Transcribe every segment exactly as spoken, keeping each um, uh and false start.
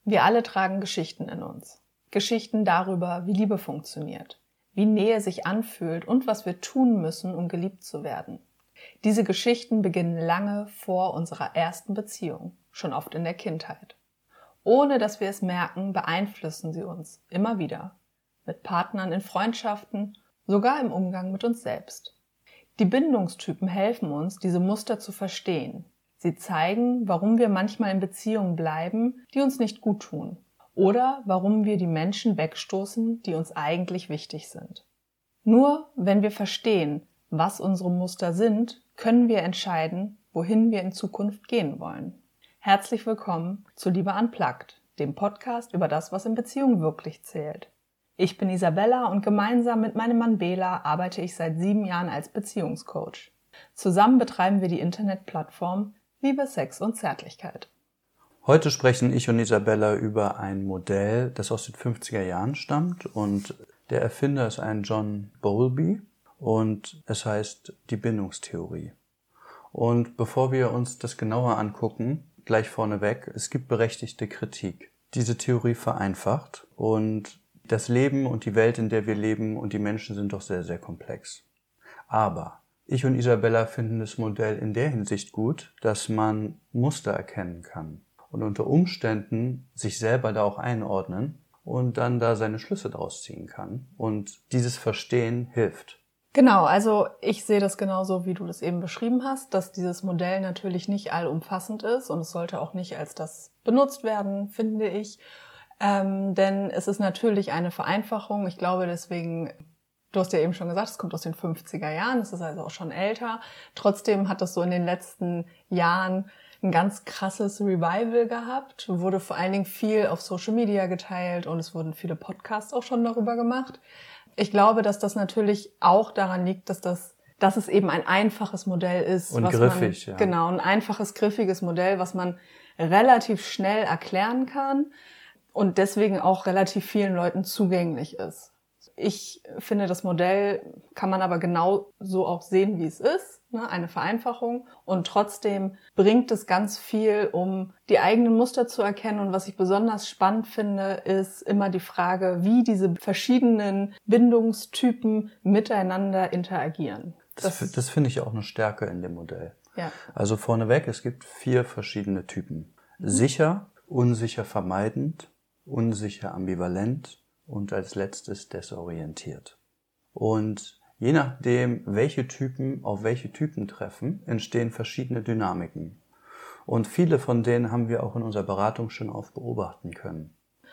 Wir alle tragen Geschichten in uns. Geschichten darüber, wie Liebe funktioniert, wie Nähe sich anfühlt und was wir tun müssen, um geliebt zu werden. Diese Geschichten beginnen lange vor unserer ersten Beziehung, schon oft in der Kindheit. Ohne dass wir es merken, beeinflussen sie uns immer wieder. Mit Partnern in Freundschaften, sogar im Umgang mit uns selbst. Die Bindungstypen helfen uns, diese Muster zu verstehen. Sie zeigen, warum wir manchmal in Beziehungen bleiben, die uns nicht gut tun. Oder warum wir die Menschen wegstoßen, die uns eigentlich wichtig sind. Nur wenn wir verstehen, was unsere Muster sind, können wir entscheiden, wohin wir in Zukunft gehen wollen. Herzlich willkommen zu Liebe Unplugged, dem Podcast über das, was in Beziehungen wirklich zählt. Ich bin Isabella und gemeinsam mit meinem Mann Bela arbeite ich seit sieben Jahren als Beziehungscoach. Zusammen betreiben wir die Internetplattform Liebe, Sex und Zärtlichkeit. Heute sprechen ich und Isabella über ein Modell, das aus den fünfziger Jahren stammt, und der Erfinder ist ein John Bowlby und es heißt die Bindungstheorie. Und bevor wir uns das genauer angucken, gleich vorneweg, es gibt berechtigte Kritik. Diese Theorie vereinfacht und das Leben und die Welt, in der wir leben, und die Menschen sind doch sehr, sehr komplex. Aber ich und Isabella finden das Modell in der Hinsicht gut, dass man Muster erkennen kann und unter Umständen sich selber da auch einordnen und dann da seine Schlüsse draus ziehen kann. Und dieses Verstehen hilft. Genau, also ich sehe das genauso, wie du das eben beschrieben hast, dass dieses Modell natürlich nicht allumfassend ist und es sollte auch nicht als das benutzt werden, finde ich. Ähm, denn es ist natürlich eine Vereinfachung. Ich glaube deswegen, du hast ja eben schon gesagt, es kommt aus den fünfziger Jahren, es ist also auch schon älter. Trotzdem hat das so in den letzten Jahren ein ganz krasses Revival gehabt. Wurde vor allen Dingen viel auf Social Media geteilt und es wurden viele Podcasts auch schon darüber gemacht. Ich glaube, dass das natürlich auch daran liegt, dass das, dass es eben ein einfaches Modell ist. Und was griffig, man, ja. Genau, ein einfaches, griffiges Modell, was man relativ schnell erklären kann und deswegen auch relativ vielen Leuten zugänglich ist. Ich finde, das Modell kann man aber genau so auch sehen, wie es ist, ne? Eine Vereinfachung. Und trotzdem bringt es ganz viel, um die eigenen Muster zu erkennen. Und was ich besonders spannend finde, ist immer die Frage, wie diese verschiedenen Bindungstypen miteinander interagieren. Das, das, das finde ich auch eine Stärke in dem Modell. Ja. Also vorneweg, es gibt vier verschiedene Typen. Mhm. Sicher, unsicher vermeidend, unsicher ambivalent und als letztes desorientiert. Und je nachdem, welche Typen auf welche Typen treffen, entstehen verschiedene Dynamiken. Und viele von denen haben wir auch in unserer Beratung schon oft beobachten können.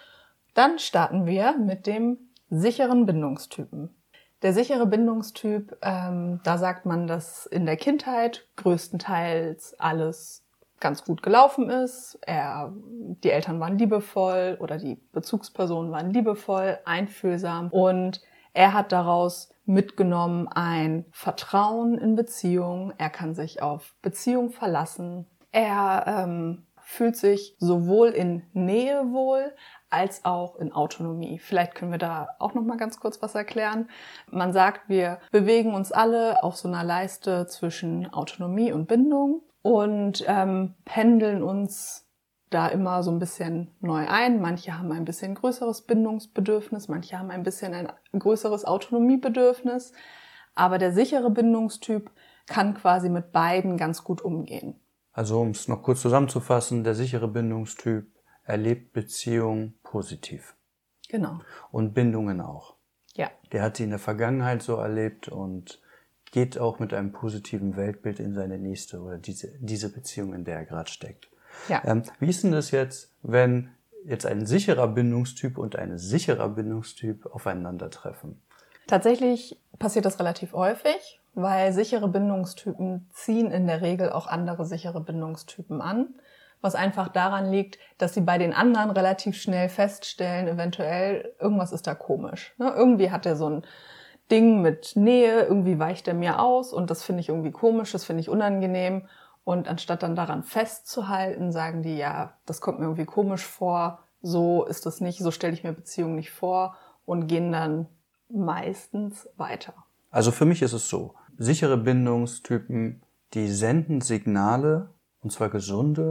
Dann starten wir mit dem sicheren Bindungstypen. Der sichere Bindungstyp, ähm, da sagt man, dass in der Kindheit größtenteils alles ganz gut gelaufen ist. Er, die Eltern waren liebevoll oder die Bezugspersonen waren liebevoll, einfühlsam und er hat daraus mitgenommen ein Vertrauen in Beziehung. Er kann sich auf Beziehung verlassen. Er ähm, fühlt sich sowohl in Nähe wohl als auch in Autonomie. Vielleicht können wir da auch noch mal ganz kurz was erklären. Man sagt, wir bewegen uns alle auf so einer Leiste zwischen Autonomie und Bindung und ähm, pendeln uns da immer so ein bisschen neu ein. Manche haben ein bisschen größeres Bindungsbedürfnis, manche haben ein bisschen ein größeres Autonomiebedürfnis. Aber der sichere Bindungstyp kann quasi mit beiden ganz gut umgehen. Also um es noch kurz zusammenzufassen, der sichere Bindungstyp erlebt Beziehungen positiv. Genau. Und Bindungen auch. Ja. Der hat sie in der Vergangenheit so erlebt und geht auch mit einem positiven Weltbild in seine nächste oder diese, diese Beziehung, in der er gerade steckt. Ja. Ähm, wie ist denn das jetzt, wenn jetzt ein sicherer Bindungstyp und ein sicherer Bindungstyp aufeinandertreffen? Tatsächlich passiert das relativ häufig, weil sichere Bindungstypen ziehen in der Regel auch andere sichere Bindungstypen an, was einfach daran liegt, dass sie bei den anderen relativ schnell feststellen, eventuell irgendwas ist da komisch. Ne? Irgendwie hat er so ein Ding mit Nähe, irgendwie weicht er mir aus und das finde ich irgendwie komisch, das finde ich unangenehm. Und anstatt dann daran festzuhalten, sagen die, ja, das kommt mir irgendwie komisch vor, so ist das nicht, so stelle ich mir Beziehungen nicht vor und gehen dann meistens weiter. Also für mich ist es so, sichere Bindungstypen, die senden Signale, und zwar gesunde,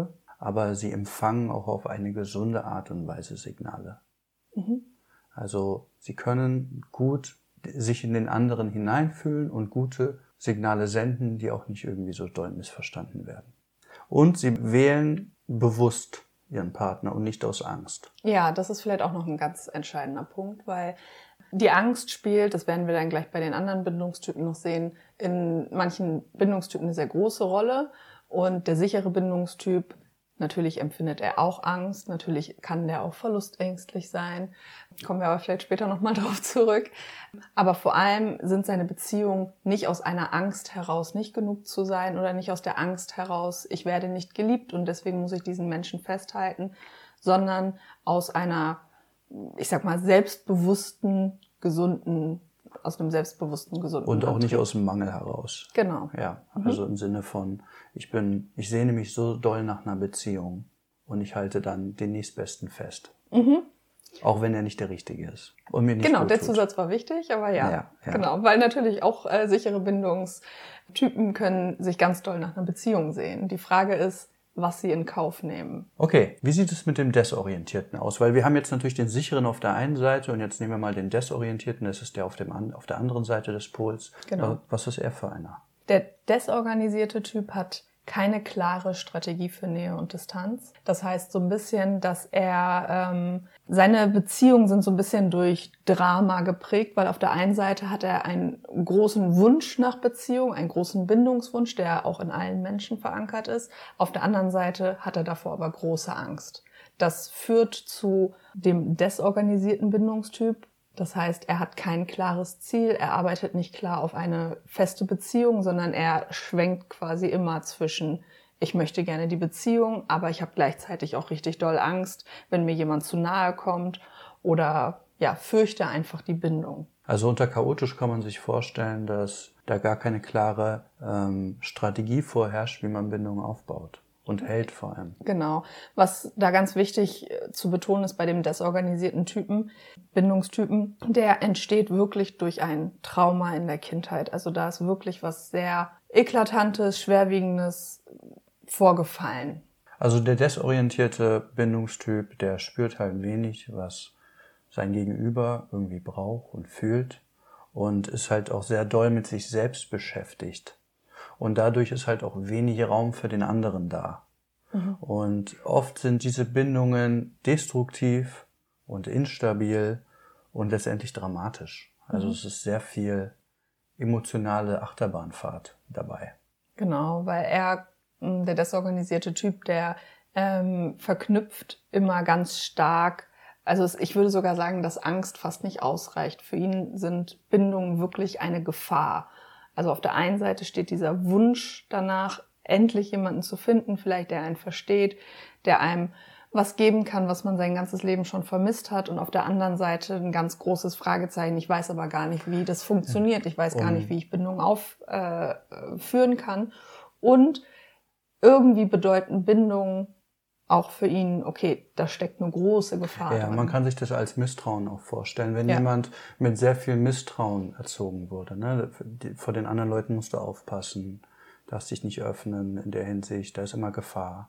aber sie empfangen auch auf eine gesunde Art und Weise Signale. Mhm. Also sie können gut sich in den anderen hineinfühlen und gute Signale senden, die auch nicht irgendwie so doll missverstanden werden. Und sie wählen bewusst ihren Partner und nicht aus Angst. Ja, das ist vielleicht auch noch ein ganz entscheidender Punkt, weil die Angst spielt, das werden wir dann gleich bei den anderen Bindungstypen noch sehen, in manchen Bindungstypen eine sehr große Rolle. Und der sichere Bindungstyp, natürlich empfindet er auch Angst, natürlich kann der auch verlustängstlich sein. Kommen wir aber vielleicht später nochmal drauf zurück. Aber vor allem sind seine Beziehungen nicht aus einer Angst heraus, nicht genug zu sein oder nicht aus der Angst heraus, ich werde nicht geliebt und deswegen muss ich diesen Menschen festhalten, sondern aus einer, ich sag mal, selbstbewussten, gesunden, aus einem selbstbewussten, gesunden Und auch Antrieb. nicht aus dem Mangel heraus. Genau. Ja, Mhm. also im Sinne von, ich bin, ich sehne mich so doll nach einer Beziehung und ich halte dann den nächstbesten fest. Mhm. Auch wenn er nicht der Richtige ist. Und mir nicht Genau, gut der tut. Zusatz war wichtig, aber ja, Ja, ja. Genau, weil natürlich auch äh, sichere Bindungstypen können sich ganz doll nach einer Beziehung sehen. Die Frage ist, was sie in Kauf nehmen. Okay, wie sieht es mit dem Desorientierten aus? Weil wir haben jetzt natürlich den Sicheren auf der einen Seite und jetzt nehmen wir mal den Desorientierten, das ist der auf, dem, auf der anderen Seite des Pols. Genau. Was ist er für einer? Der desorganisierte Typ hat keine klare Strategie für Nähe und Distanz. Das heißt so ein bisschen, dass er, ähm, seine Beziehungen sind so ein bisschen durch Drama geprägt, weil auf der einen Seite hat er einen großen Wunsch nach Beziehung, einen großen Bindungswunsch, der auch in allen Menschen verankert ist. Auf der anderen Seite hat er davor aber große Angst. Das führt zu dem desorganisierten Bindungstyp. Das heißt, er hat kein klares Ziel, er arbeitet nicht klar auf eine feste Beziehung, sondern er schwenkt quasi immer zwischen, ich möchte gerne die Beziehung, aber ich habe gleichzeitig auch richtig doll Angst, wenn mir jemand zu nahe kommt oder ja, fürchte einfach die Bindung. Also unter chaotisch kann man sich vorstellen, dass da gar keine klare ähm, Strategie vorherrscht, wie man Bindungen aufbaut. Und hält vor allem. Genau. Was da ganz wichtig zu betonen ist bei dem desorganisierten Typen, Bindungstypen, der entsteht wirklich durch ein Trauma in der Kindheit. Also da ist wirklich was sehr Eklatantes, Schwerwiegendes vorgefallen. Also der desorientierte Bindungstyp, der spürt halt wenig, was sein Gegenüber irgendwie braucht und fühlt und ist halt auch sehr doll mit sich selbst beschäftigt. Und dadurch ist halt auch wenig Raum für den anderen da. Mhm. Und oft sind diese Bindungen destruktiv und instabil und letztendlich dramatisch. Also mhm. es ist sehr viel emotionale Achterbahnfahrt dabei. Genau, weil er, der desorganisierte Typ, der ähm, verknüpft immer ganz stark, also es, ich würde sogar sagen, dass Angst fast nicht ausreicht. Für ihn sind Bindungen wirklich eine Gefahr. Also auf der einen Seite steht dieser Wunsch danach, endlich jemanden zu finden, vielleicht der einen versteht, der einem was geben kann, was man sein ganzes Leben schon vermisst hat. Und auf der anderen Seite ein ganz großes Fragezeichen. Ich weiß aber gar nicht, wie das funktioniert. Ich weiß gar nicht, wie ich Bindungen aufführen äh, kann. Und irgendwie bedeuten Bindungen auch für ihn, okay, da steckt eine große Gefahr Ja, drin. Man kann sich das als Misstrauen auch vorstellen. Wenn ja. jemand mit sehr viel Misstrauen erzogen wurde, ne, vor den anderen Leuten musst du aufpassen, darfst dich nicht öffnen in der Hinsicht, da ist immer Gefahr.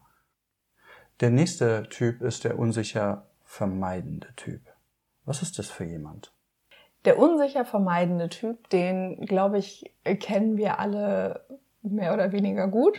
Der nächste Typ ist der unsicher vermeidende Typ. Was ist das für jemand? Der unsicher vermeidende Typ, den, glaube ich, kennen wir alle mehr oder weniger gut.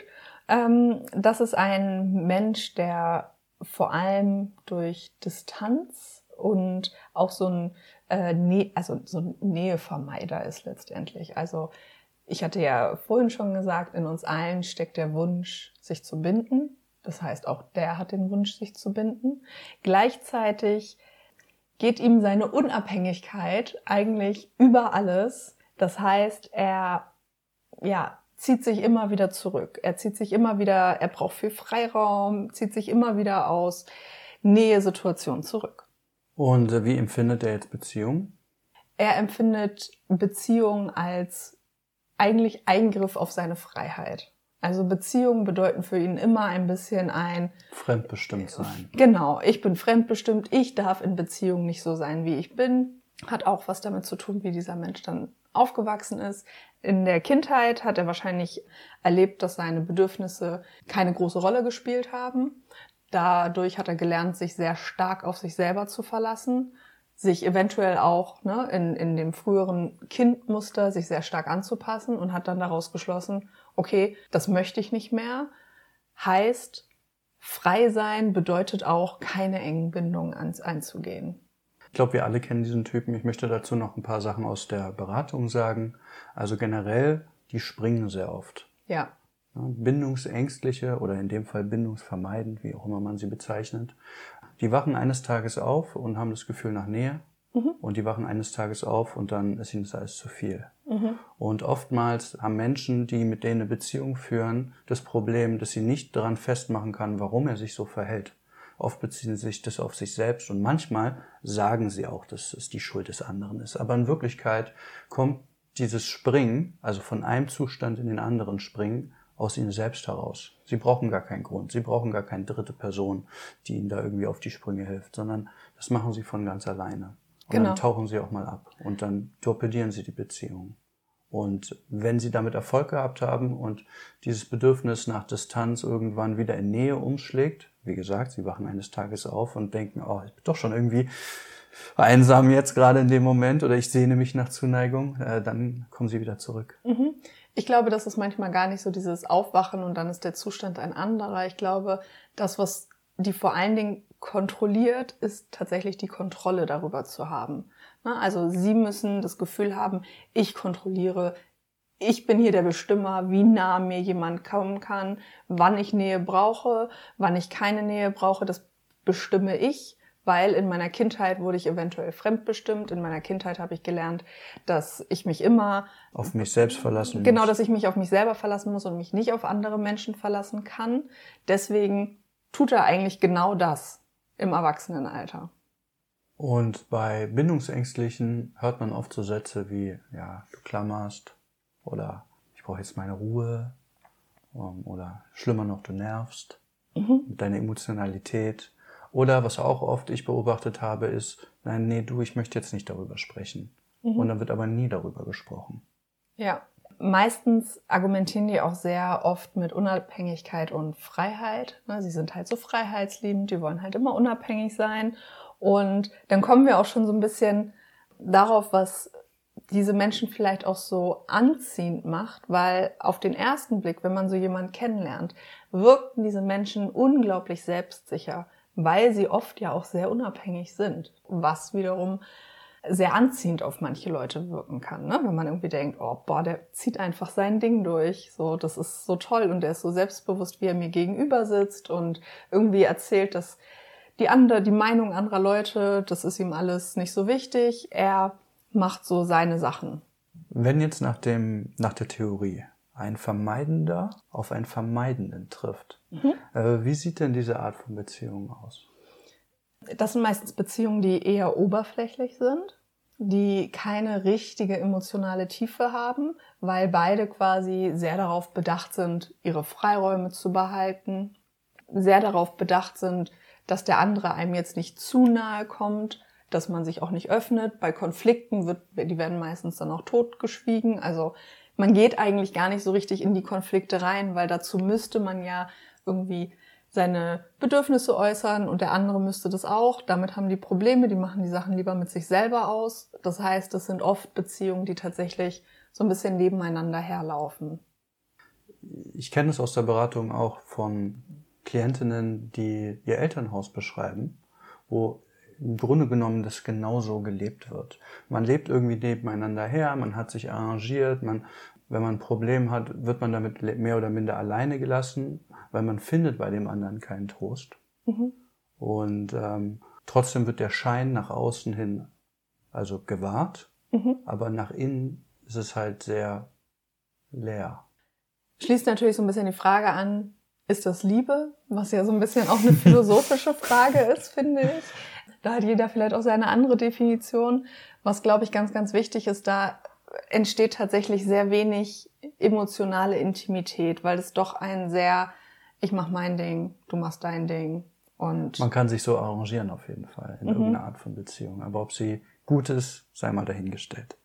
Das ist ein Mensch, der vor allem durch Distanz und auch so ein, äh, also so ein Nähevermeider ist letztendlich. Also ich hatte ja vorhin schon gesagt, in uns allen steckt der Wunsch, sich zu binden. Das heißt, auch der hat den Wunsch, sich zu binden. Gleichzeitig geht ihm seine Unabhängigkeit eigentlich über alles. Das heißt, er, ja, zieht sich immer wieder zurück. Er zieht sich immer wieder, er braucht viel Freiraum, zieht sich immer wieder aus Nähesituationen zurück. Und wie empfindet er jetzt Beziehung? Er empfindet Beziehung als eigentlich Eingriff auf seine Freiheit. Also Beziehungen bedeuten für ihn immer ein bisschen ein fremdbestimmt sein. Genau, ich bin fremdbestimmt, ich darf in Beziehung nicht so sein, wie ich bin. Hat auch was damit zu tun, wie dieser Mensch dann aufgewachsen ist. In der Kindheit hat er wahrscheinlich erlebt, dass seine Bedürfnisse keine große Rolle gespielt haben. Dadurch hat er gelernt, sich sehr stark auf sich selber zu verlassen, sich eventuell auch ne, in, in dem früheren Kindmuster sich sehr stark anzupassen und hat dann daraus geschlossen, okay, das möchte ich nicht mehr. Heißt, frei sein bedeutet auch, keine engen Bindungen einzugehen. Ich glaube, wir alle kennen diesen Typen. Ich möchte dazu noch ein paar Sachen aus der Beratung sagen. Also generell, die springen sehr oft. Ja. Bindungsängstliche oder in dem Fall bindungsvermeidend, wie auch immer man sie bezeichnet. Die wachen eines Tages auf und haben das Gefühl nach Nähe. Mhm. Und die wachen eines Tages auf und dann ist ihnen das alles zu viel. Mhm. Und oftmals haben Menschen, die mit denen eine Beziehung führen, das Problem, dass sie nicht daran festmachen kann, warum er sich so verhält. Oft beziehen sich das auf sich selbst und manchmal sagen sie auch, dass es die Schuld des anderen ist. Aber in Wirklichkeit kommt dieses Springen, also von einem Zustand in den anderen springen, aus ihnen selbst heraus. Sie brauchen gar keinen Grund, sie brauchen gar keine dritte Person, die ihnen da irgendwie auf die Sprünge hilft, sondern das machen sie von ganz alleine. Und genau. Dann tauchen sie auch mal ab und dann torpedieren sie die Beziehung. Und wenn sie damit Erfolg gehabt haben und dieses Bedürfnis nach Distanz irgendwann wieder in Nähe umschlägt, wie gesagt, sie wachen eines Tages auf und denken, oh, ich bin doch schon irgendwie einsam jetzt gerade in dem Moment oder ich sehne mich nach Zuneigung, äh, dann kommen sie wieder zurück. Mhm. Ich glaube, das ist manchmal gar nicht so dieses Aufwachen und dann ist der Zustand ein anderer. Ich glaube, das, was die vor allen Dingen kontrolliert, ist tatsächlich die Kontrolle darüber zu haben. Also sie müssen das Gefühl haben, ich kontrolliere, ich bin hier der Bestimmer, wie nah mir jemand kommen kann, wann ich Nähe brauche, wann ich keine Nähe brauche, das bestimme ich. Weil in meiner Kindheit wurde ich eventuell fremdbestimmt. In meiner Kindheit habe ich gelernt, dass ich mich immer auf mich selbst verlassen muss. Genau, dass ich mich auf mich selber verlassen muss und mich nicht auf andere Menschen verlassen kann. Deswegen tut er eigentlich genau das im Erwachsenenalter. Und bei Bindungsängstlichen hört man oft so Sätze wie, ja, du klammerst oder ich brauche jetzt meine Ruhe oder schlimmer noch, du nervst mhm. mit deiner Emotionalität. Oder was auch oft ich beobachtet habe, ist, nein, nee, du, ich möchte jetzt nicht darüber sprechen. Mhm. Und dann wird aber nie darüber gesprochen. Ja, meistens argumentieren die auch sehr oft mit Unabhängigkeit und Freiheit. Sie sind halt so freiheitsliebend, die wollen halt immer unabhängig sein. Und dann kommen wir auch schon so ein bisschen darauf, was diese Menschen vielleicht auch so anziehend macht, weil auf den ersten Blick, wenn man so jemanden kennenlernt, wirkten diese Menschen unglaublich selbstsicher, weil sie oft ja auch sehr unabhängig sind, was wiederum sehr anziehend auf manche Leute wirken kann, ne? Wenn man irgendwie denkt, oh, boah, der zieht einfach sein Ding durch, so, das ist so toll und der ist so selbstbewusst, wie er mir gegenüber sitzt und irgendwie erzählt, dass die andere, die Meinung anderer Leute, das ist ihm alles nicht so wichtig, er macht so seine Sachen. Wenn jetzt nach dem, nach der Theorie ein Vermeidender auf einen Vermeidenden trifft. Mhm. Äh, wie sieht denn diese Art von Beziehungen aus? Das sind meistens Beziehungen, die eher oberflächlich sind, die keine richtige emotionale Tiefe haben, weil beide quasi sehr darauf bedacht sind, ihre Freiräume zu behalten, sehr darauf bedacht sind, dass der andere einem jetzt nicht zu nahe kommt, dass man sich auch nicht öffnet. Bei Konflikten wird, die werden meistens dann auch totgeschwiegen, also man geht eigentlich gar nicht so richtig in die Konflikte rein, weil dazu müsste man ja irgendwie seine Bedürfnisse äußern und der andere müsste das auch. Damit haben die Probleme, die machen die Sachen lieber mit sich selber aus. Das heißt, das sind oft Beziehungen, die tatsächlich so ein bisschen nebeneinander herlaufen. Ich kenne es aus der Beratung auch von Klientinnen, die ihr Elternhaus beschreiben, wo im Grunde genommen das genauso gelebt wird. Man lebt irgendwie nebeneinander her, man hat sich arrangiert, man, wenn man ein Problem hat, wird man damit mehr oder minder alleine gelassen, weil man findet bei dem anderen keinen Trost. Mhm. Und ähm, trotzdem wird der Schein nach außen hin also gewahrt, mhm. aber nach innen ist es halt sehr leer. Schließt natürlich so ein bisschen die Frage an, ist das Liebe? Was ja so ein bisschen auch eine philosophische Frage ist, finde ich. Da hat jeder vielleicht auch seine andere Definition. Was, glaube ich, ganz, ganz wichtig ist, da entsteht tatsächlich sehr wenig emotionale Intimität, weil es doch ein sehr, ich mach mein Ding, du machst dein Ding. Und man kann sich so arrangieren auf jeden Fall in mhm. irgendeiner Art von Beziehung. Aber ob sie gut ist, sei mal dahingestellt.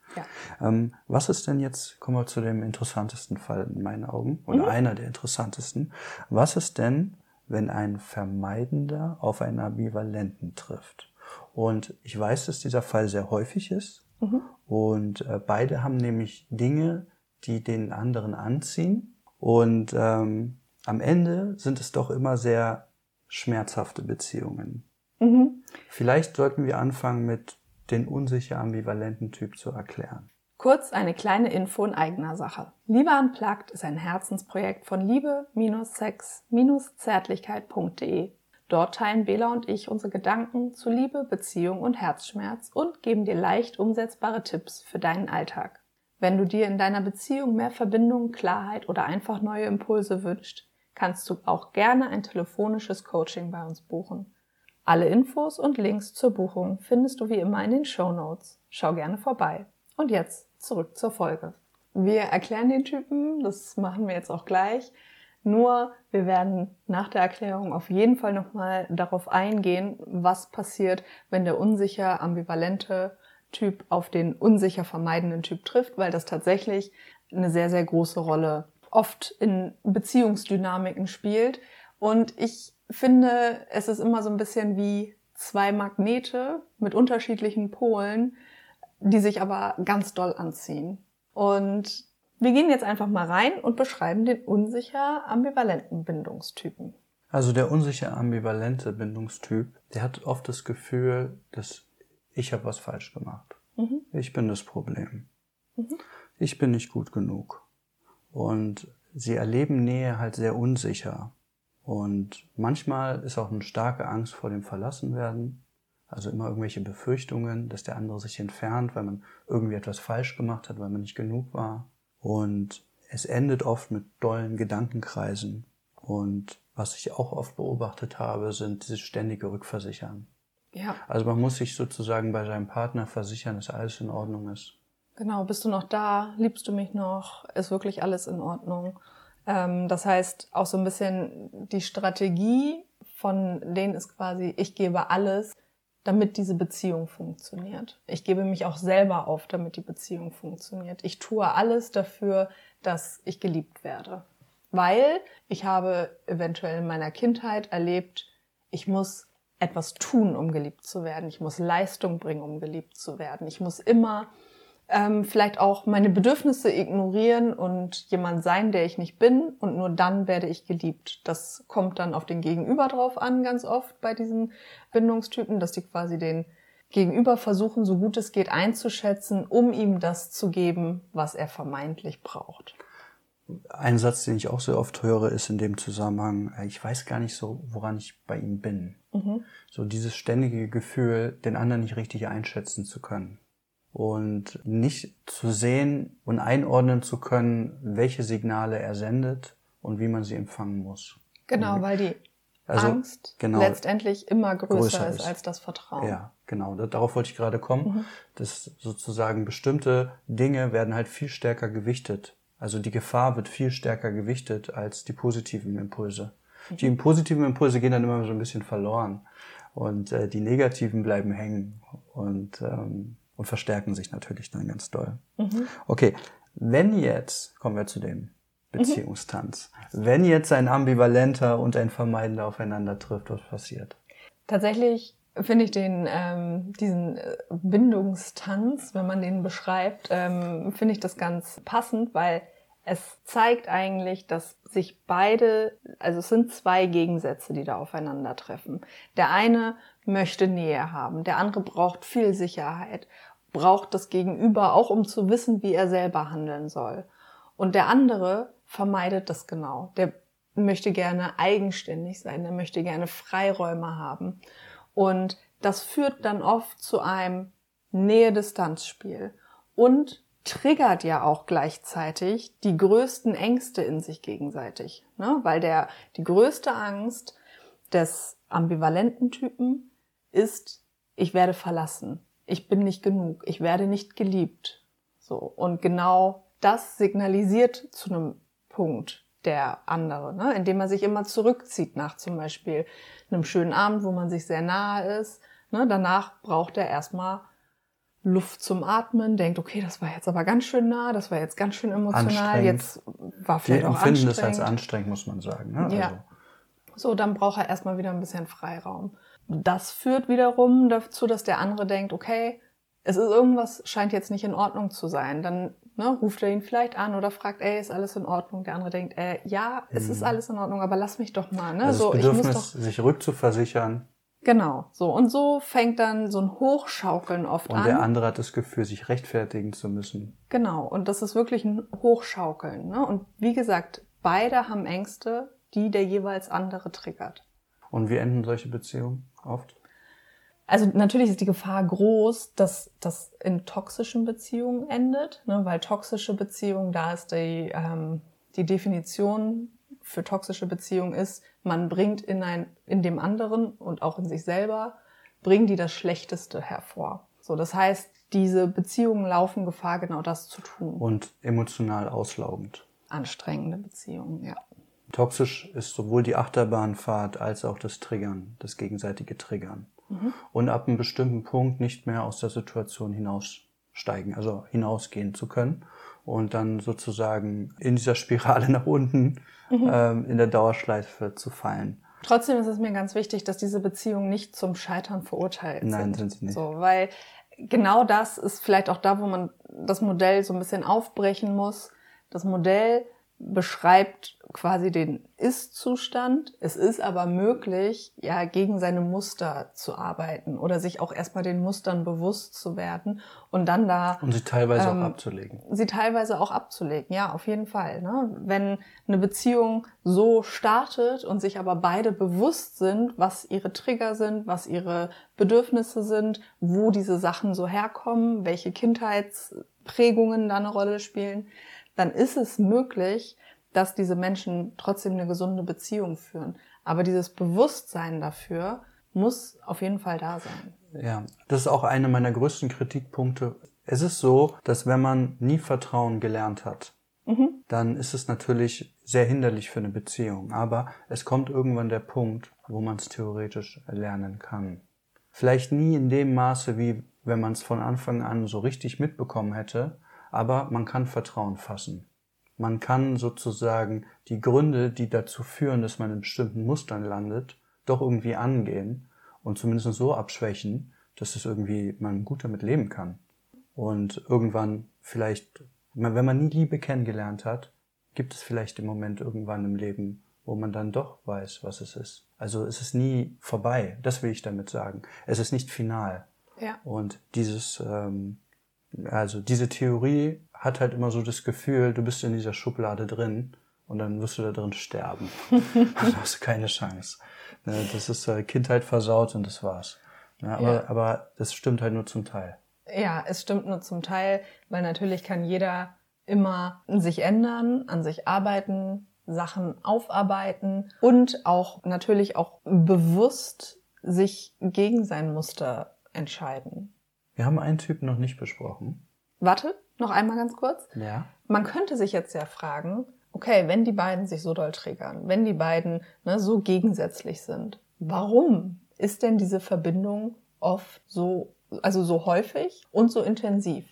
Ja. Ähm, was ist denn jetzt, kommen wir zu dem interessantesten Fall in meinen Augen, oder mhm. einer der interessantesten. Was ist denn, wenn ein Vermeidender auf einen Ambivalenten trifft? Und ich weiß, dass dieser Fall sehr häufig ist. Mhm. Und äh, beide haben nämlich Dinge, die den anderen anziehen. Und ähm, am Ende sind es doch immer sehr schmerzhafte Beziehungen. Mhm. Vielleicht sollten wir anfangen mit den unsicher ambivalenten Typ zu erklären. Kurz eine kleine Info in eigener Sache. Liebe Unplugged ist ein Herzensprojekt von liebe Sex Zärtlichkeit punkt de. Dort teilen Bela und ich unsere Gedanken zu Liebe, Beziehung und Herzschmerz und geben dir leicht umsetzbare Tipps für deinen Alltag. Wenn du dir in deiner Beziehung mehr Verbindung, Klarheit oder einfach neue Impulse wünschst, kannst du auch gerne ein telefonisches Coaching bei uns buchen. Alle Infos und Links zur Buchung findest du wie immer in den Shownotes. Schau gerne vorbei. Und jetzt zurück zur Folge. Wir erklären den Typen, das machen wir jetzt auch gleich. Nur wir werden nach der Erklärung auf jeden Fall nochmal darauf eingehen, was passiert, wenn der unsicher ambivalente Typ auf den unsicher vermeidenden Typ trifft, weil das tatsächlich eine sehr, sehr große Rolle oft in Beziehungsdynamiken spielt. Und ich finde, es ist immer so ein bisschen wie zwei Magnete mit unterschiedlichen Polen, die sich aber ganz doll anziehen. Und wir gehen jetzt einfach mal rein und beschreiben den unsicher ambivalenten Bindungstypen. Also der unsicher ambivalente Bindungstyp, der hat oft das Gefühl, dass ich habe was falsch gemacht. Mhm. Ich bin das Problem. Mhm. Ich bin nicht gut genug. Und sie erleben Nähe halt sehr unsicher. Und manchmal ist auch eine starke Angst vor dem Verlassenwerden. Also immer irgendwelche Befürchtungen, dass der andere sich entfernt, weil man irgendwie etwas falsch gemacht hat, weil man nicht genug war. Und es endet oft mit dollen Gedankenkreisen. Und was ich auch oft beobachtet habe, sind diese ständige Rückversichern. Ja. Also man muss sich sozusagen bei seinem Partner versichern, dass alles in Ordnung ist. Genau, bist du noch da? Liebst du mich noch? Ist wirklich alles in Ordnung? Ähm, das heißt, auch so ein bisschen die Strategie von denen ist quasi, ich gebe alles, damit diese Beziehung funktioniert. Ich gebe mich auch selber auf, damit die Beziehung funktioniert. Ich tue alles dafür, dass ich geliebt werde. Weil ich habe eventuell in meiner Kindheit erlebt, ich muss etwas tun, um geliebt zu werden. Ich muss Leistung bringen, um geliebt zu werden. Ich muss immer ähm, vielleicht auch meine Bedürfnisse ignorieren und jemand sein, der ich nicht bin. Und nur dann werde ich geliebt. Das kommt dann auf den Gegenüber drauf an, ganz oft bei diesen Bindungstypen, dass die quasi den Gegenüber versuchen, so gut es geht einzuschätzen, um ihm das zu geben, was er vermeintlich braucht. Ein Satz, den ich auch sehr oft höre, ist in dem Zusammenhang, ich weiß gar nicht so, woran ich bei ihm bin. Mhm. So dieses ständige Gefühl, den anderen nicht richtig einschätzen zu können. Und nicht zu sehen und einordnen zu können, welche Signale er sendet und wie man sie empfangen muss. Genau, weil die also, Angst genau, letztendlich immer größer, größer ist, ist als das Vertrauen. Ja, genau. Darauf wollte ich gerade kommen, mhm. dass sozusagen bestimmte Dinge werden halt viel stärker gewichtet. Also die Gefahr wird viel stärker gewichtet als die positiven Impulse. Mhm. Die positiven Impulse gehen dann immer so ein bisschen verloren und äh, die negativen bleiben hängen und ähm, und verstärken sich natürlich dann ganz doll. Mhm. Okay, wenn jetzt, kommen wir zu dem Beziehungstanz, mhm. wenn jetzt ein Ambivalenter und ein Vermeidender aufeinander trifft, was passiert? Tatsächlich finde ich den ähm, diesen Bindungstanz, wenn man den beschreibt, ähm, finde ich das ganz passend, weil es zeigt eigentlich, dass sich beide, also es sind zwei Gegensätze, die da aufeinandertreffen. Der eine möchte Nähe haben, der andere braucht viel Sicherheit, braucht das Gegenüber auch, um zu wissen, wie er selber handeln soll. Und der andere vermeidet das genau. Der möchte gerne eigenständig sein, der möchte gerne Freiräume haben. Und das führt dann oft zu einem Nähe-Distanz-Spiel und triggert ja auch gleichzeitig die größten Ängste in sich gegenseitig. Ne? Weil der die größte Angst des ambivalenten Typen ist, ich werde verlassen, ich bin nicht genug, ich werde nicht geliebt. So, und genau das signalisiert zu einem Punkt der andere, ne? Indem er sich immer zurückzieht nach zum Beispiel einem schönen Abend, wo man sich sehr nahe ist. Ne? Danach braucht er erstmal Luft zum Atmen, denkt, okay, das war jetzt aber ganz schön nah, das war jetzt ganz schön emotional, jetzt war vielleicht Die auch empfinden anstrengend. das als anstrengend, muss man sagen. Ne? Ja. Also. So, dann braucht er erstmal wieder ein bisschen Freiraum. Das führt wiederum dazu, dass der andere denkt, okay, es ist irgendwas, scheint jetzt nicht in Ordnung zu sein. Dann ne, ruft er ihn vielleicht an oder fragt, ey, ist alles in Ordnung? Der andere denkt, äh, ja, es mhm. ist alles in Ordnung, aber lass mich doch mal. Ne? Also so, das Bedürfnis, ich muss doch sich rückzuversichern. Genau, so. Und so fängt dann so ein Hochschaukeln oft und an. Und der andere hat das Gefühl, sich rechtfertigen zu müssen. Genau, und das ist wirklich ein Hochschaukeln. Ne? Und wie gesagt, beide haben Ängste, die der jeweils andere triggert. Und wie enden solche Beziehungen oft? Also natürlich ist die Gefahr groß, dass das in toxischen Beziehungen endet, ne? Weil toxische Beziehungen, da ist die, ähm, die Definition für toxische Beziehungen ist, man bringt in ein, in dem anderen und auch in sich selber, bringen die das Schlechteste hervor. So, das heißt, diese Beziehungen laufen Gefahr, genau das zu tun. Und emotional auslaugend. Anstrengende Beziehungen, ja. Toxisch ist sowohl die Achterbahnfahrt als auch das Triggern, das gegenseitige Triggern. Mhm. Und ab einem bestimmten Punkt nicht mehr aus der Situation hinaussteigen, also hinausgehen zu können. Und dann sozusagen in dieser Spirale nach unten mhm. ähm, in der Dauerschleife zu fallen. Trotzdem ist es mir ganz wichtig, dass diese Beziehungen nicht zum Scheitern verurteilt sind. Nein, sind sie nicht. So, weil genau das ist vielleicht auch da, wo man das Modell so ein bisschen aufbrechen muss. Das Modell beschreibt quasi den Ist-Zustand. Es ist aber möglich, ja, gegen seine Muster zu arbeiten oder sich auch erstmal den Mustern bewusst zu werden und dann da... Und sie teilweise ähm, auch abzulegen. Sie teilweise auch abzulegen, ja, auf jeden Fall. Ne? Wenn eine Beziehung so startet und sich aber beide bewusst sind, was ihre Trigger sind, was ihre Bedürfnisse sind, wo diese Sachen so herkommen, welche Kindheitsprägungen da eine Rolle spielen, dann ist es möglich, dass diese Menschen trotzdem eine gesunde Beziehung führen. Aber dieses Bewusstsein dafür muss auf jeden Fall da sein. Ja, das ist auch einer meiner größten Kritikpunkte. Es ist so, dass wenn man nie Vertrauen gelernt hat, mhm. dann ist es natürlich sehr hinderlich für eine Beziehung. Aber es kommt irgendwann der Punkt, wo man es theoretisch lernen kann. Vielleicht nie in dem Maße, wie wenn man es von Anfang an so richtig mitbekommen hätte, aber man kann Vertrauen fassen. Man kann sozusagen die Gründe, die dazu führen, dass man in bestimmten Mustern landet, doch irgendwie angehen und zumindest so abschwächen, dass es irgendwie man gut damit leben kann. Und irgendwann vielleicht, wenn man nie Liebe kennengelernt hat, gibt es vielleicht den Moment irgendwann im Leben, wo man dann doch weiß, was es ist. Also es ist nie vorbei, das will ich damit sagen. Es ist nicht final. Ja. Und dieses... Ähm, Also diese Theorie hat halt immer so das Gefühl, du bist in dieser Schublade drin und dann wirst du da drin sterben. Du hast keine Chance. Das ist Kindheit versaut und das war's. Aber, ja. aber das stimmt halt nur zum Teil. Ja, es stimmt nur zum Teil, weil natürlich kann jeder immer sich ändern, an sich arbeiten, Sachen aufarbeiten und auch natürlich auch bewusst sich gegen sein Muster entscheiden. Wir haben einen Typen noch nicht besprochen. Warte, noch einmal ganz kurz. Ja. Man könnte sich jetzt ja fragen, okay, wenn die beiden sich so doll triggern, wenn die beiden ne, so gegensätzlich sind, warum ist denn diese Verbindung oft so, also so häufig und so intensiv?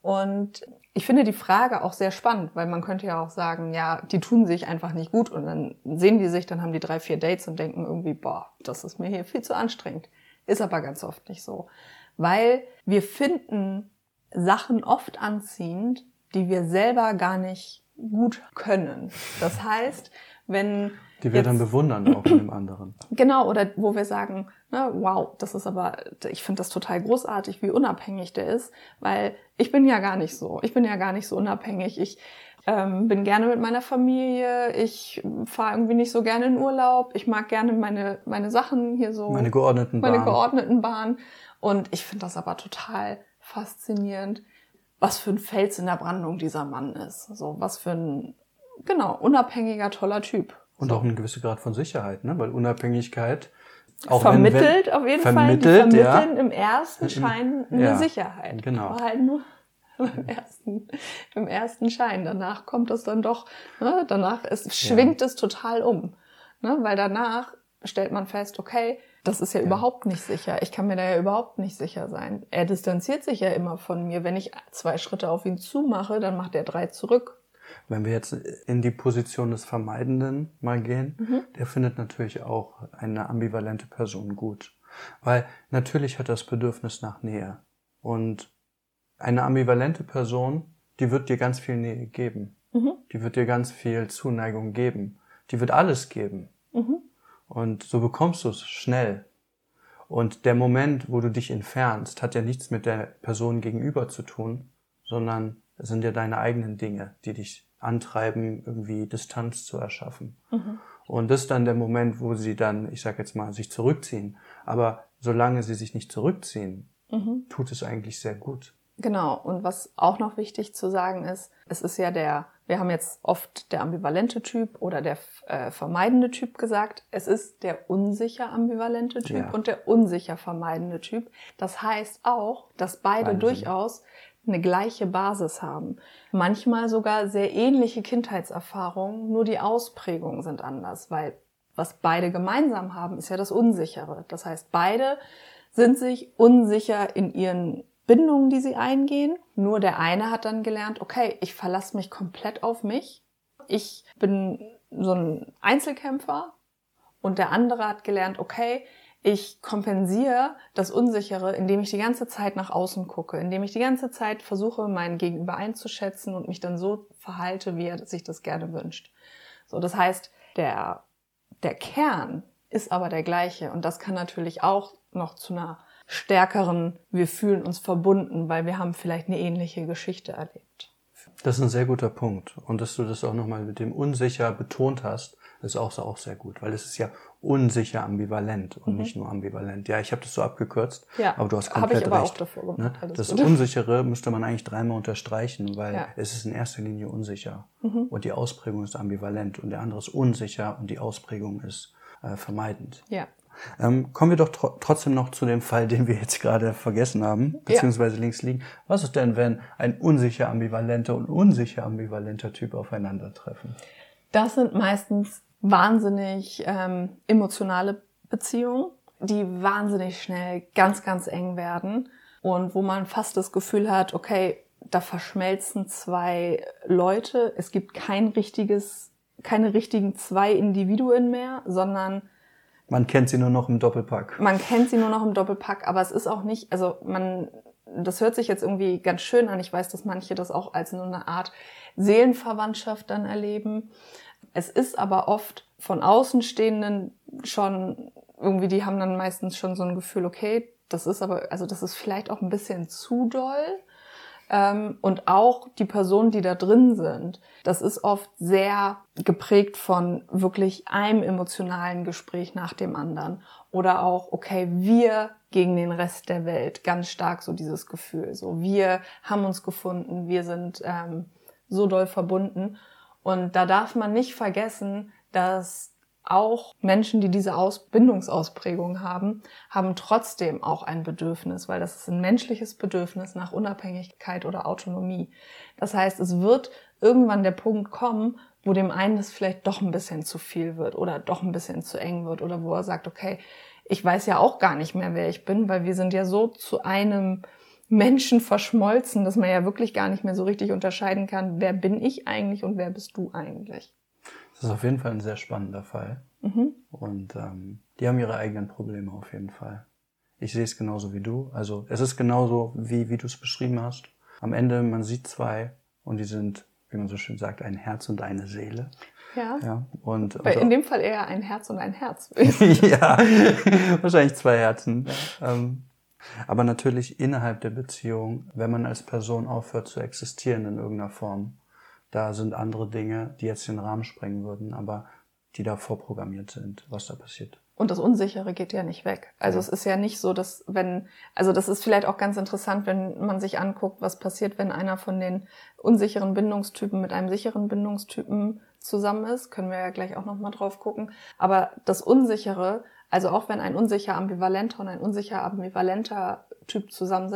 Und ich finde die Frage auch sehr spannend, weil man könnte ja auch sagen, ja, die tun sich einfach nicht gut und dann sehen die sich, dann haben die drei, vier Dates und denken irgendwie, boah, das ist mir hier viel zu anstrengend. Ist aber ganz oft nicht so. Weil wir finden Sachen oft anziehend, die wir selber gar nicht gut können. Das heißt, wenn... Die wir jetzt, dann bewundern auch in dem anderen. Genau, oder wo wir sagen, ne, wow, das ist aber, ich finde das total großartig, wie unabhängig der ist, weil ich bin ja gar nicht so. Ich bin ja gar nicht so unabhängig. Ich ähm, bin gerne mit meiner Familie, ich fahre irgendwie nicht so gerne in Urlaub, ich mag gerne meine meine Sachen hier so... Meine geordneten Bahnen. Meine geordneten Bahnen. Und ich finde das aber total faszinierend, was für ein Fels in der Brandung dieser Mann ist. So, was für ein, genau, unabhängiger, toller Typ. Und so. Auch ein gewisser Grad von Sicherheit, ne? Weil Unabhängigkeit auch vermittelt wenn, wenn, auf jeden vermittelt, Fall. Die ja. vermitteln im ersten Schein eine ja, Sicherheit. Genau. Aber halt nur im ersten, im ersten Schein. Danach kommt es dann doch, ne? Danach ist, schwingt ja. es total um. Ne? Weil danach stellt man fest, okay, Das ist ja, ja überhaupt nicht sicher. Ich kann mir da ja überhaupt nicht sicher sein. Er distanziert sich ja immer von mir. Wenn ich zwei Schritte auf ihn zumache, dann macht er drei zurück. Wenn wir jetzt in die Position des Vermeidenden mal gehen, mhm. der findet natürlich auch eine ambivalente Person gut. Weil natürlich hat er das Bedürfnis nach Nähe. Und eine ambivalente Person, die wird dir ganz viel Nähe geben. Mhm. Die wird dir ganz viel Zuneigung geben. Die wird alles geben. Mhm. Und so bekommst du es schnell. Und der Moment, wo du dich entfernst, hat ja nichts mit der Person gegenüber zu tun, sondern es sind ja deine eigenen Dinge, die dich antreiben, irgendwie Distanz zu erschaffen. Mhm. Und das ist dann der Moment, wo sie dann, ich sag jetzt mal, sich zurückziehen. Aber solange sie sich nicht zurückziehen, mhm. tut es eigentlich sehr gut. Genau. Und was auch noch wichtig zu sagen ist, es ist ja der, wir haben jetzt oft der ambivalente Typ oder der äh, vermeidende Typ gesagt. Es ist der unsicher ambivalente Typ ja. und der unsicher vermeidende Typ. Das heißt auch, dass beide Wahnsinn. durchaus eine gleiche Basis haben. Manchmal sogar sehr ähnliche Kindheitserfahrungen, nur die Ausprägungen sind anders, weil was beide gemeinsam haben, ist ja das Unsichere. Das heißt, beide sind sich unsicher in ihren Bindungen, die sie eingehen. Nur der eine hat dann gelernt, okay, ich verlasse mich komplett auf mich. Ich bin so ein Einzelkämpfer. Und der andere hat gelernt, okay, ich kompensiere das Unsichere, indem ich die ganze Zeit nach außen gucke, indem ich die ganze Zeit versuche, meinen Gegenüber einzuschätzen und mich dann so verhalte, wie er sich das gerne wünscht. So, das heißt, der, der Kern ist aber der gleiche. Und das kann natürlich auch noch zu einer stärkeren, wir fühlen uns verbunden, weil wir haben vielleicht eine ähnliche Geschichte erlebt. Das ist ein sehr guter Punkt. Und dass du das auch nochmal mit dem Unsicher betont hast, ist auch, auch sehr gut, weil es ist ja unsicher ambivalent und mhm. nicht nur ambivalent. Ja, ich habe das so abgekürzt, ja, aber du hast komplett ich aber recht. Auch davor gemacht, ne? Das gut. Unsichere müsste man eigentlich dreimal unterstreichen, weil ja. es ist in erster Linie unsicher mhm. und die Ausprägung ist ambivalent und der andere ist unsicher und die Ausprägung ist äh, vermeidend. Ja. Ähm, kommen wir doch tr- trotzdem noch zu dem Fall, den wir jetzt gerade vergessen haben, beziehungsweise ja. links liegen. Was ist denn, wenn ein unsicher ambivalenter und unsicher ambivalenter Typ aufeinandertreffen? Das sind meistens wahnsinnig ähm, emotionale Beziehungen, die wahnsinnig schnell ganz, ganz eng werden und wo man fast das Gefühl hat, okay, da verschmelzen zwei Leute. Es gibt kein richtiges, keine richtigen zwei Individuen mehr, sondern man kennt sie nur noch im Doppelpack. Man kennt sie nur noch im Doppelpack, aber es ist auch nicht, also man, das hört sich jetzt irgendwie ganz schön an. Ich weiß, dass manche das auch als nur eine Art Seelenverwandtschaft dann erleben. Es ist aber oft von Außenstehenden schon irgendwie, die haben dann meistens schon so ein Gefühl, okay, das ist aber, also das ist vielleicht auch ein bisschen zu doll. Ähm, und auch die Personen, die da drin sind, das ist oft sehr geprägt von wirklich einem emotionalen Gespräch nach dem anderen. Oder auch, okay, wir gegen den Rest der Welt, ganz stark so dieses Gefühl. So, wir haben uns gefunden, wir sind ähm, so doll verbunden. Und da darf man nicht vergessen, dass auch Menschen, die diese Aus- Bindungsausprägung haben, haben trotzdem auch ein Bedürfnis, weil das ist ein menschliches Bedürfnis nach Unabhängigkeit oder Autonomie. Das heißt, es wird irgendwann der Punkt kommen, wo dem einen das vielleicht doch ein bisschen zu viel wird oder doch ein bisschen zu eng wird oder wo er sagt, okay, ich weiß ja auch gar nicht mehr, wer ich bin, weil wir sind ja so zu einem Menschen verschmolzen, dass man ja wirklich gar nicht mehr so richtig unterscheiden kann, wer bin ich eigentlich und wer bist du eigentlich. Das ist auf jeden Fall ein sehr spannender Fall. Mhm. Und ähm, die haben ihre eigenen Probleme auf jeden Fall. Ich sehe es genauso wie du. Also es ist genauso, wie, wie du es beschrieben hast. Am Ende, man sieht zwei und die sind, wie man so schön sagt, ein Herz und eine Seele. Ja. ja und, Bei, in dem Fall eher ein Herz und ein Herz. Ja, wahrscheinlich zwei Herzen. Ja. Ähm, aber natürlich innerhalb der Beziehung, wenn man als Person aufhört zu existieren in irgendeiner Form, da sind andere Dinge, die jetzt den Rahmen sprengen würden, aber die da vorprogrammiert sind, was da passiert. Und das Unsichere geht ja nicht weg. Also ja. Es ist ja nicht so, dass wenn, also das ist vielleicht auch ganz interessant, wenn man sich anguckt, was passiert, wenn einer von den unsicheren Bindungstypen mit einem sicheren Bindungstypen zusammen ist. Können wir ja gleich auch nochmal drauf gucken. Aber das Unsichere, also auch wenn ein unsicher ambivalenter und ein unsicher ambivalenter Typ zusammen sind,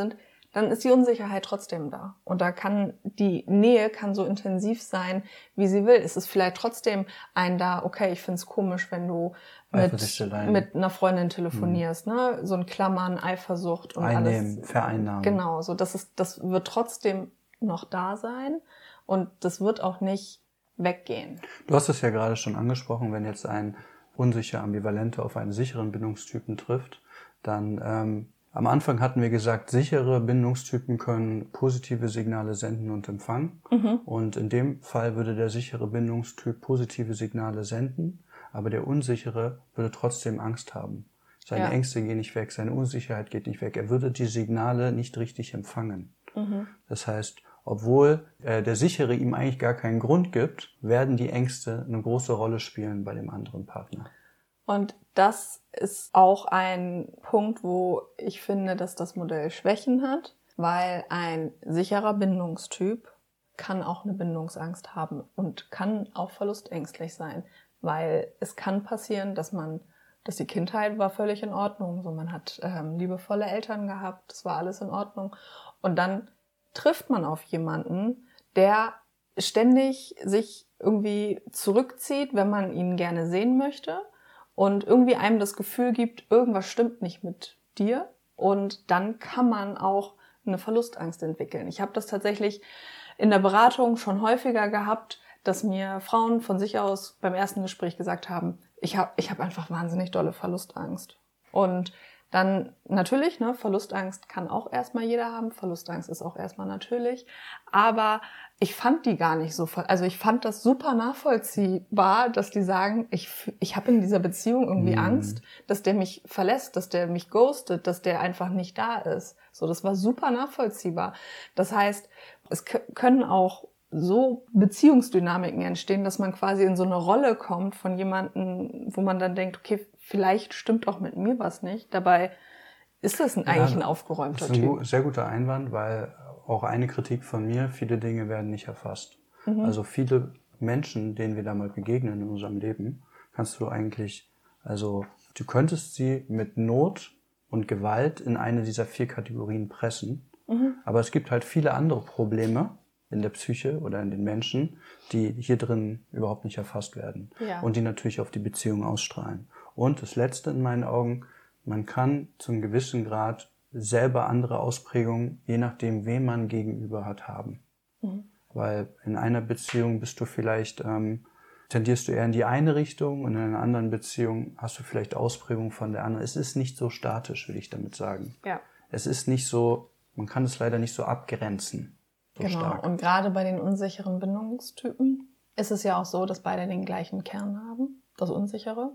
dann ist die Unsicherheit trotzdem da. Und da kann die Nähe kann so intensiv sein, wie sie will. Es ist vielleicht trotzdem ein da, okay, ich find's komisch, wenn du mit, mit einer Freundin telefonierst, mhm. ne? So ein Klammern, Eifersucht und Einnehmen, alles. Vereinnahmen. Genau, so das ist, das wird trotzdem noch da sein und das wird auch nicht weggehen. Du hast es ja gerade schon angesprochen, wenn jetzt ein unsicher Ambivalenter auf einen sicheren Bindungstypen trifft, dann ähm, am Anfang hatten wir gesagt, sichere Bindungstypen können positive Signale senden und empfangen. Mhm. Und in dem Fall würde der sichere Bindungstyp positive Signale senden, aber der unsichere würde trotzdem Angst haben. Seine ja. Ängste gehen nicht weg, seine Unsicherheit geht nicht weg. Er würde die Signale nicht richtig empfangen. Mhm. Das heißt, obwohl äh, der sichere ihm eigentlich gar keinen Grund gibt, werden die Ängste eine große Rolle spielen bei dem anderen Partner. Und das ist auch ein Punkt, wo ich finde, dass das Modell Schwächen hat, weil ein sicherer Bindungstyp kann auch eine Bindungsangst haben und kann auch verlustängstlich sein, weil es kann passieren, dass man, dass die Kindheit war völlig in Ordnung, so man hat ähm, liebevolle Eltern gehabt, das war alles in Ordnung und dann trifft man auf jemanden, der ständig sich irgendwie zurückzieht, wenn man ihn gerne sehen möchte. Und irgendwie einem das Gefühl gibt, irgendwas stimmt nicht mit dir. Und dann kann man auch eine Verlustangst entwickeln. Ich habe das tatsächlich in der Beratung schon häufiger gehabt, dass mir Frauen von sich aus beim ersten Gespräch gesagt haben, ich habe ich hab einfach wahnsinnig dolle Verlustangst. Und dann natürlich, ne, Verlustangst kann auch erstmal jeder haben. Verlustangst ist auch erstmal natürlich. Aber ich fand die gar nicht so, also ich fand das super nachvollziehbar, dass die sagen, ich, ich habe in dieser Beziehung irgendwie mhm. Angst, dass der mich verlässt, dass der mich ghostet, dass der einfach nicht da ist. So, das war super nachvollziehbar. Das heißt, es k- können auch so Beziehungsdynamiken entstehen, dass man quasi in so eine Rolle kommt von jemandem, wo man dann denkt, okay, vielleicht stimmt auch mit mir was nicht. Dabei ist das ein, eigentlich ja, ein aufgeräumter Typ. Das ist ein Typ. Sehr guter Einwand, weil auch eine Kritik von mir, viele Dinge werden nicht erfasst. Mhm. Also viele Menschen, denen wir da mal begegnen in unserem Leben, kannst du eigentlich, also du könntest sie mit Not und Gewalt in eine dieser vier Kategorien pressen. Mhm. Aber es gibt halt viele andere Probleme in der Psyche oder in den Menschen, die hier drin überhaupt nicht erfasst werden. Ja. Und die natürlich auf die Beziehung ausstrahlen. Und das Letzte in meinen Augen, man kann zum gewissen Grad selber andere Ausprägungen, je nachdem, wen man gegenüber hat, haben. Mhm. Weil in einer Beziehung bist du vielleicht, ähm, tendierst du eher in die eine Richtung und in einer anderen Beziehung hast du vielleicht Ausprägungen von der anderen. Es ist nicht so statisch, will ich damit sagen. Ja. Es ist nicht so, man kann es leider nicht so abgrenzen. So genau, stark. Und gerade bei den unsicheren Bindungstypen ist es ja auch so, dass beide den gleichen Kern haben, das Unsichere.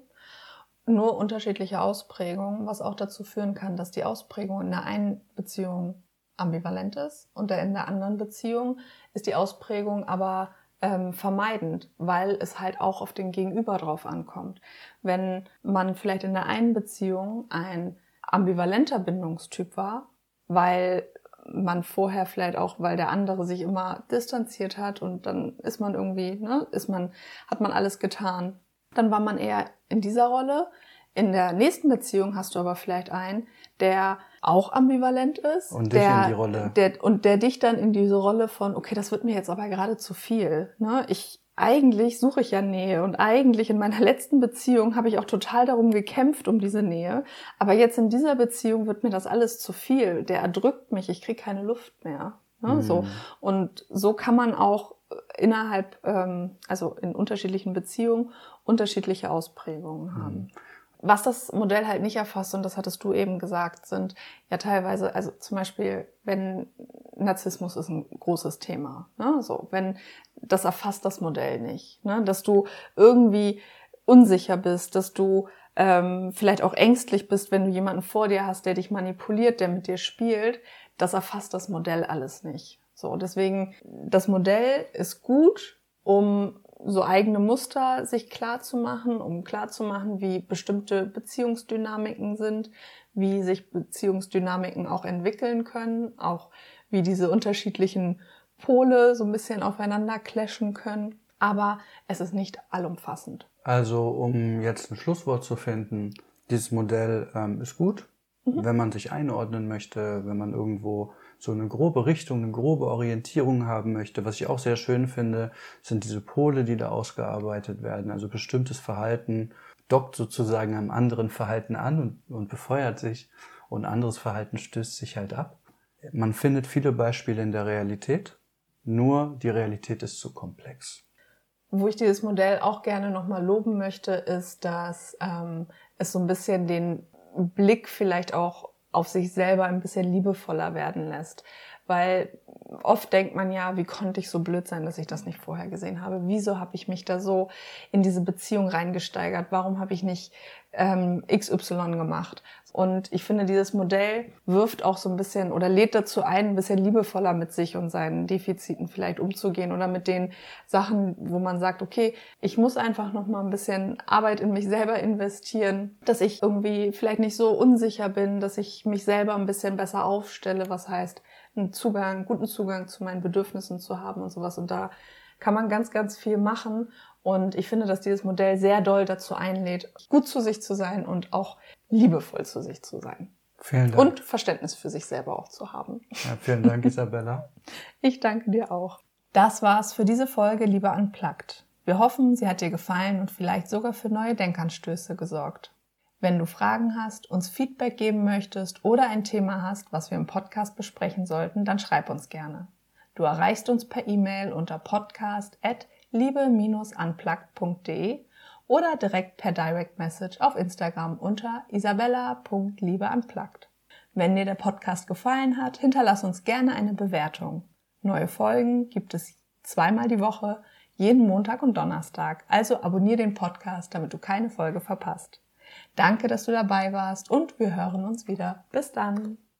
Nur unterschiedliche Ausprägungen, was auch dazu führen kann, dass die Ausprägung in der einen Beziehung ambivalent ist und in der anderen Beziehung ist die Ausprägung aber ähm, vermeidend, weil es halt auch auf den Gegenüber drauf ankommt. Wenn man vielleicht in der einen Beziehung ein ambivalenter Bindungstyp war, weil man vorher vielleicht auch, weil der andere sich immer distanziert hat und dann ist man irgendwie, ne, ist man, hat man alles getan. Dann war man eher in dieser Rolle. In der nächsten Beziehung hast du aber vielleicht einen, der auch ambivalent ist. Und dich der, in die Rolle. Der, und der dich dann in diese Rolle von, okay, das wird mir jetzt aber gerade zu viel. Ne? Ich, eigentlich suche ich ja Nähe und eigentlich in meiner letzten Beziehung habe ich auch total darum gekämpft, um diese Nähe. Aber jetzt in dieser Beziehung wird mir das alles zu viel. Der erdrückt mich, ich kriege keine Luft mehr. Ne? Mm. So. Und so kann man auch innerhalb, ähm, also in unterschiedlichen Beziehungen, unterschiedliche Ausprägungen haben. Mm. Was das Modell halt nicht erfasst, und das hattest du eben gesagt, sind ja teilweise, also zum Beispiel, wenn Narzissmus ist ein großes Thema, ne? So, wenn, das erfasst das Modell nicht, ne? Dass du irgendwie unsicher bist, dass du ähm, vielleicht auch ängstlich bist, wenn du jemanden vor dir hast, der dich manipuliert, der mit dir spielt, das erfasst das Modell alles nicht. So, deswegen, das Modell ist gut, um so eigene Muster sich klar zu machen, um klar zu machen, wie bestimmte Beziehungsdynamiken sind, wie sich Beziehungsdynamiken auch entwickeln können, auch wie diese unterschiedlichen Pole so ein bisschen aufeinander clashen können. Aber es ist nicht allumfassend. Also, um jetzt ein Schlusswort zu finden, dieses Modell ähm, ist gut, Mhm. Wenn man sich einordnen möchte, wenn man irgendwo so eine grobe Richtung, eine grobe Orientierung haben möchte. Was ich auch sehr schön finde, sind diese Pole, die da ausgearbeitet werden. Also bestimmtes Verhalten dockt sozusagen am anderen Verhalten an und, und befeuert sich und anderes Verhalten stößt sich halt ab. Man findet viele Beispiele in der Realität, nur die Realität ist zu komplex. Wo ich dieses Modell auch gerne nochmal loben möchte, ist, dass ähm, es so ein bisschen den Blick vielleicht auch auf sich selber ein bisschen liebevoller werden lässt. Weil oft denkt man ja, wie konnte ich so blöd sein, dass ich das nicht vorher gesehen habe? Wieso habe ich mich da so in diese Beziehung reingesteigert? Warum habe ich nicht ähm, X Y gemacht? Und ich finde, dieses Modell wirft auch so ein bisschen oder lädt dazu ein, ein bisschen liebevoller mit sich und seinen Defiziten vielleicht umzugehen oder mit den Sachen, wo man sagt, okay, ich muss einfach noch mal ein bisschen Arbeit in mich selber investieren, dass ich irgendwie vielleicht nicht so unsicher bin, dass ich mich selber ein bisschen besser aufstelle, was heißt, einen Zugang, einen guten Zugang zu meinen Bedürfnissen zu haben und sowas. Und da kann man ganz, ganz viel machen. Und ich finde, dass dieses Modell sehr doll dazu einlädt, gut zu sich zu sein und auch liebevoll zu sich zu sein. Vielen Dank. Und Verständnis für sich selber auch zu haben. Ja, vielen Dank, Isabella. Ich danke dir auch. Das war's für diese Folge, Liebe Unplugged. Wir hoffen, sie hat dir gefallen und vielleicht sogar für neue Denkanstöße gesorgt. Wenn du Fragen hast, uns Feedback geben möchtest oder ein Thema hast, was wir im Podcast besprechen sollten, dann schreib uns gerne. Du erreichst uns per E-Mail unter podcast at liebe unplugged punkt de oder direkt per Direct Message auf Instagram unter isabella punkt liebe unplugged. Wenn dir der Podcast gefallen hat, hinterlass uns gerne eine Bewertung. Neue Folgen gibt es zweimal die Woche, jeden Montag und Donnerstag. Also abonniere den Podcast, damit du keine Folge verpasst. Danke, dass du dabei warst und wir hören uns wieder. Bis dann!